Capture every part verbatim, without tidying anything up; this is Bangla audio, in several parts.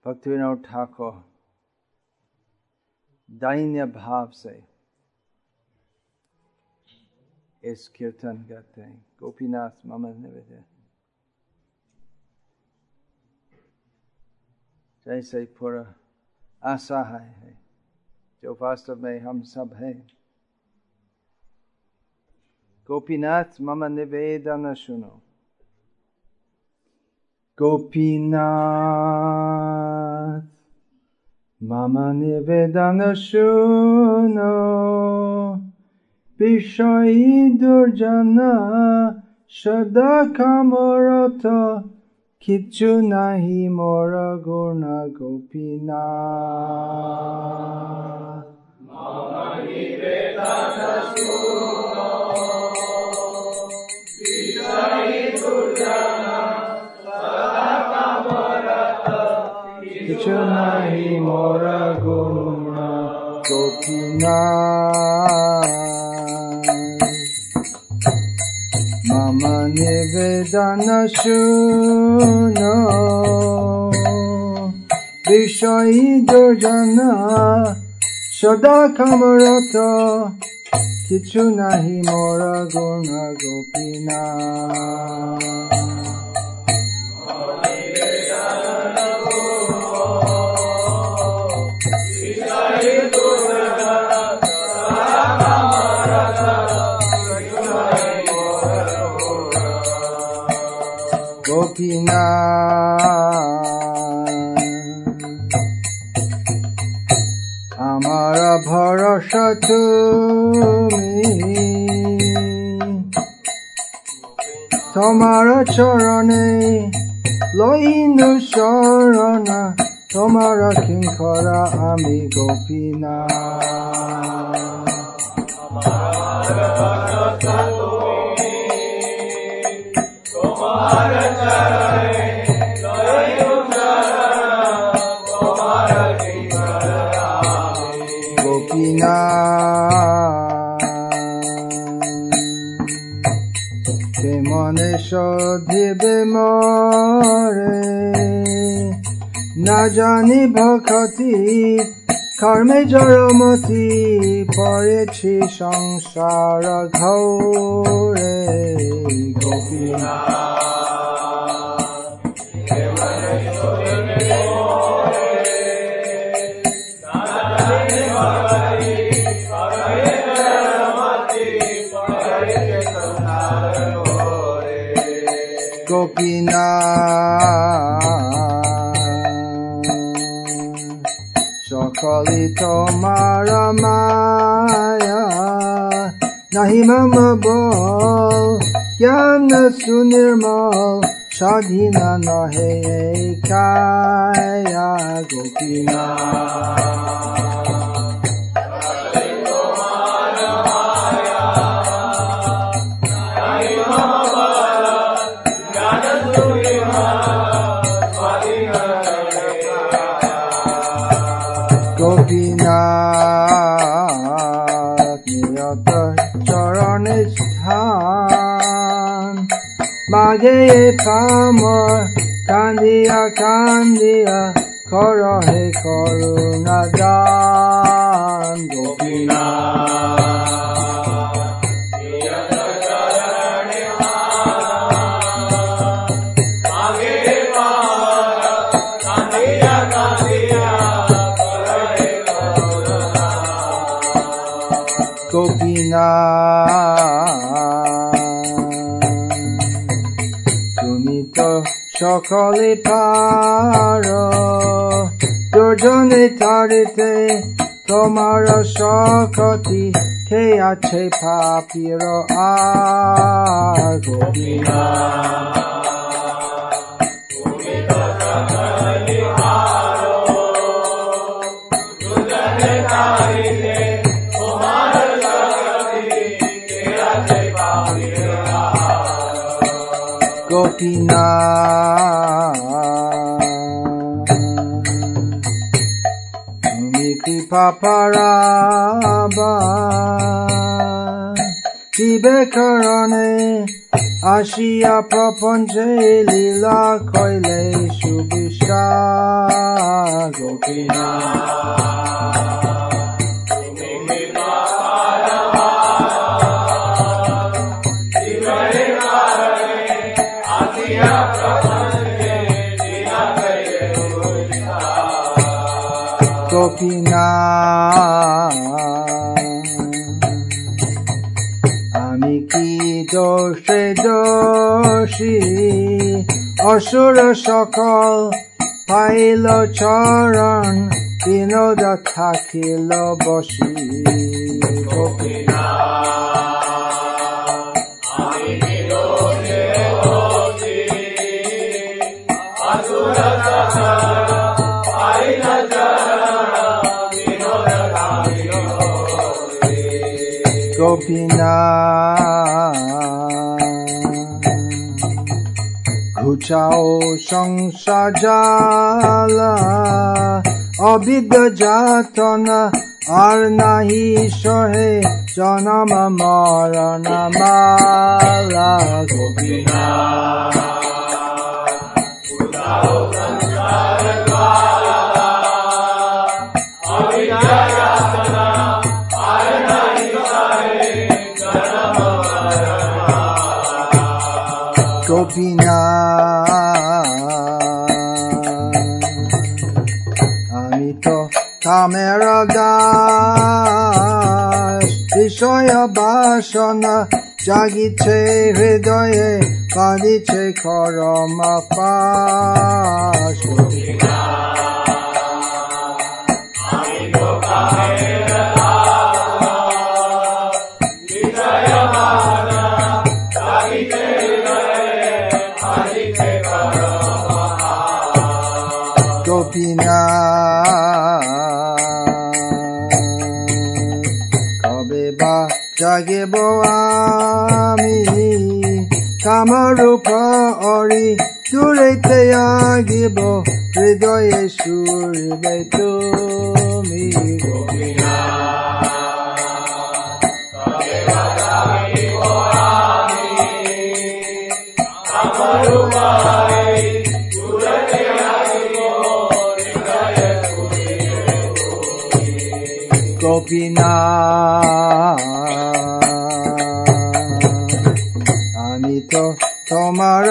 भक्तिविनोद ठाकुर दैन्य भाव से इस कीर्तन करते हैं। गोपीनाथ मम निवेदन जैसे पूरा आशा है, है जो वास्तव में हम सब हैं। गोपीनाथ मम निवेदन सुनो। गोपीनाथ मम निवेदन सुनो, বিষয়ী দুর্জনা সদা কামরত, কিছু নাহি মোর গুণ গোপীনাথ। মম নিবেদন শুনো, বিষয়ী দুর্জনা সদা কামরত, কিছু নাহি মোর গুণ গোপীনাথ। मम निवेदन शुनो, বিষয়ী দুর্জনা সদা কামরত, কিছু নাহি মোর গুণ গোপীনাথ। আমার ভরসা তুমি, তোমার চরণে লইনু শরণ, তোমার কিঙ্করা আমি গোপীনাথ। মনে শোধিবে মরে, না জানি ভক্তি কর্মে জড়মতি, পড়েছি সংসার ঘোরে গোপীনাথ। গোপীনাথ সকলি তোমার মায়া, নাহি মম বল জ্ঞান সুনির্মল, স্বাধীনা নহে কায়া গোপীনাথ। গোপীনাথ নিয়ত চরণে স্থান, মাগে পামর কান্দিয়া কান্দিয়া, করহে করুণা দান গোপীনাথ। তুমি তো সকলে পার, দুর্জনে তাড়িতে তোমার শক্তি, কে আছে পাপীর আর গোপীনাথ। গোপীনাথ তুমি কৃপা পারাবা, জীবে করণে আসিয়া প্রপঞ্চে লীলা কইলে শুভ বিশ্বাস গোপীনাথ তুমি কৃপা জীবনে কারণে আসিয়া প্রপঞ্চে দিনাতে গোপীনাথ আমি কি দোষে দোষী অসুর সকল পাইল চরণ বিনোদ থাকিল বসি গোপীনাথ ঘুচাও সংসার জালা অবিদ্য যাতনা আর নাহি সহে জনম মরণ মালা গোপীনাথ ঘুচাও সংসার জালা অবিদ্য যাতনা আর নাহি সহে জনম মরণ গোপীনাথ আমি তো কামের দাস বিষয় বাসনা জাগিছে হৃদয়ে কাঁদিছে করম পাশ আমি তো কামের দাস বিষয় বাসনা জাগিছে গোপীনাথ কবে বা জাগিব আমি কামরূপ অরি দূরেতে আগিব হৃদয়ে সুরবে তুমি গোপীনাথ কবে বা জাগিব আমি কামরূপ অরি দূরেতে গোপীনাথ আমি তো তোমার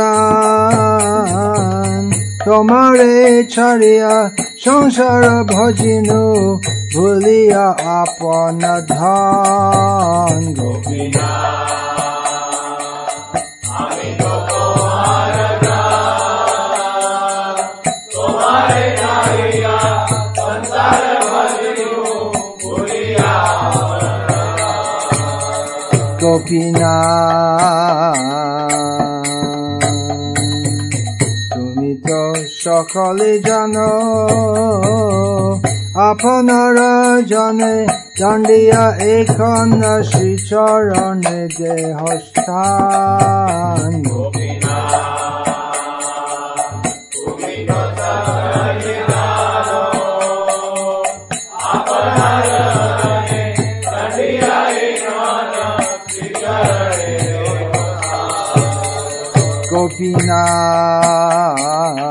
জান তোমারে ছাড়িয়া সংসার ভজিনু ভুলিয়া আপন ধন গোপীনাথ আমি তো তোমার জান তোমারে ছাড়িয়া সংসার গোপীনাথ তুমি তো সকলে জানো আপনার জনে দণ্ডিয়া এখন শ্রীচরণে দেহ স্থান গোপীনাথ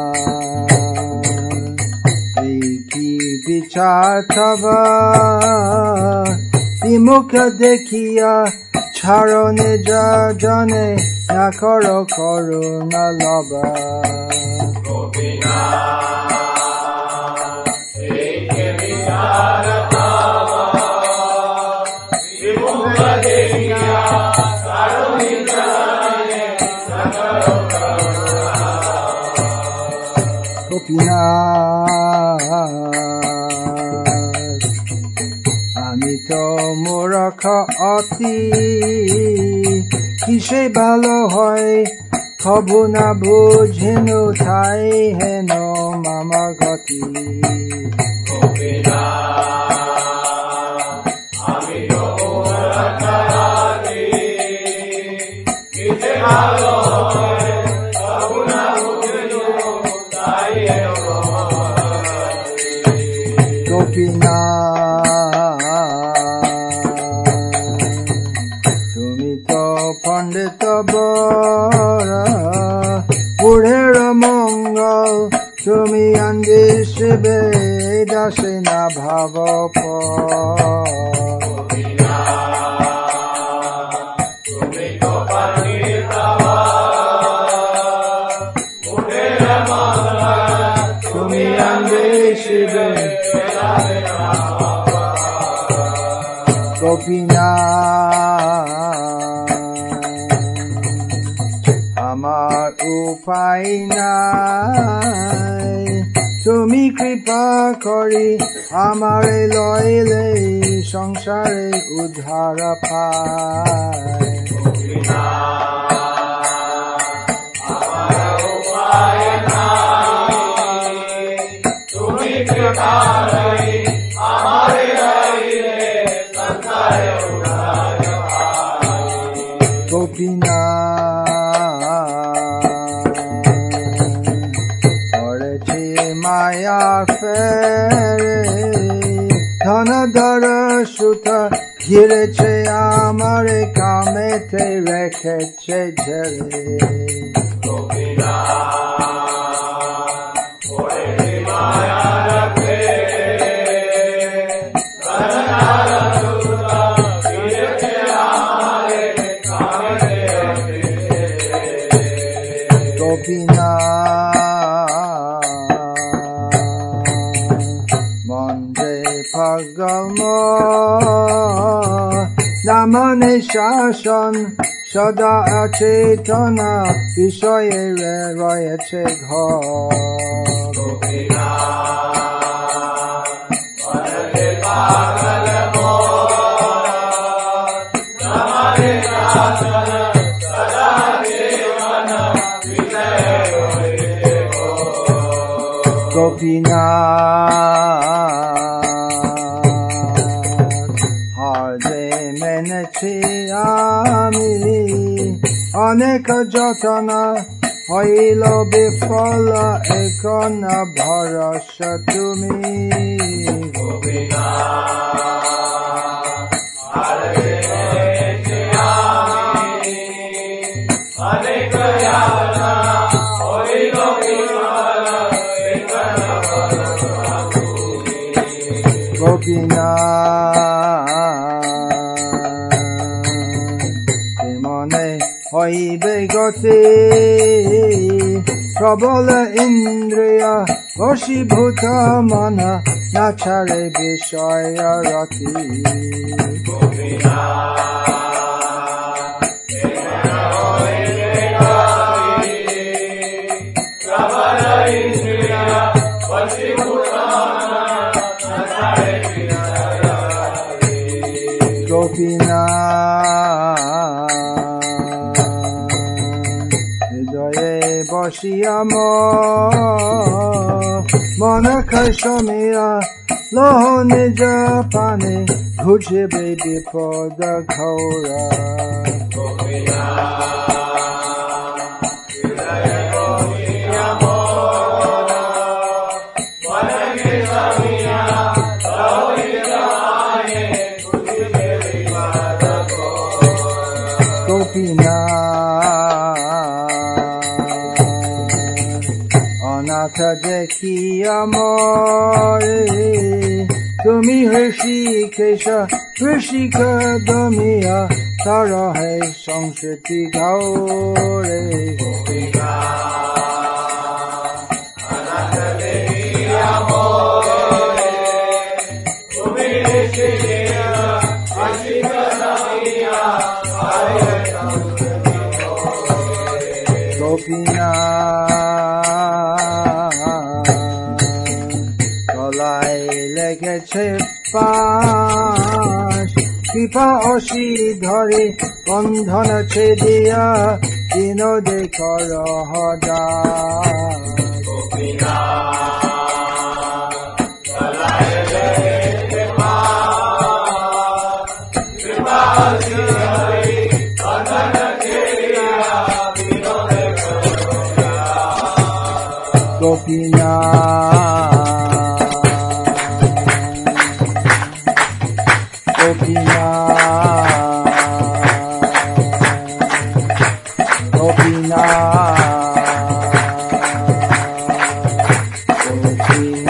এই কি বিচার তবা বিমুখ দেখিয়া ছাড়নে যা জনে না কর করুণা লবা গোপীনাথ আমি তো মূর্খ অতি কিসে ভালো হয় কবু না বুঝিনু ঠাই হেন মামা গতি আমি তো মূর্খ অতি কিসে ভালো হয় কবু না বুঝিনু ঠাই হেন গোপীনাথ তুমি তো পণ্ডিত বরা বুঢ়ের মঙ্গল মঙ্গল তুমি আন্দিশিবে দাসে না ভাব তুমি আন্দিশিবে গোপীনাথ আমার উপায় নাই তুমি কৃপা করি আমারে লইলে সংসারে উদ্ধার পায় আমার উপায় নাই তুমি কৃপা করি আমারে লইলে সংসারে উদ্ধার পায় গোপীনাথ মায়ার ফেরে ধনধর সুত ঘিরেছে আমারে কামেতে রেখেছে ঝেড়ে পাগল নামনে শাসন সদা চেতনা বিষয়ে রয়েছে ঘর গোপীনাথ হারে মেনেছি আমি অনেক যতন হইল বিফল এখন ভরসা তুমি গোপীনাথ মনে হইবে গতি প্রবল ইন্দ্রিয় বশীভূত মন না ছাড়ে বিষয় রতি গোপীনাথ হৃদয়ে বসিয়া মন খসমিয়া লহ নিজ পানে ঘুষবে বিপদ ঘোরা অনাথ দেখিয়া মরে তুমি হৃষিকেশ হৃষিক দমিয়া তার হে সংস্কৃতি ঘরে গলায় লেগেছে পাশ কৃপা অসি ধরে বন্ধন ছেদিয়া দিন দেখ রহদা গোপীনাথ গোপীনাথ গোপীনাথ Krishna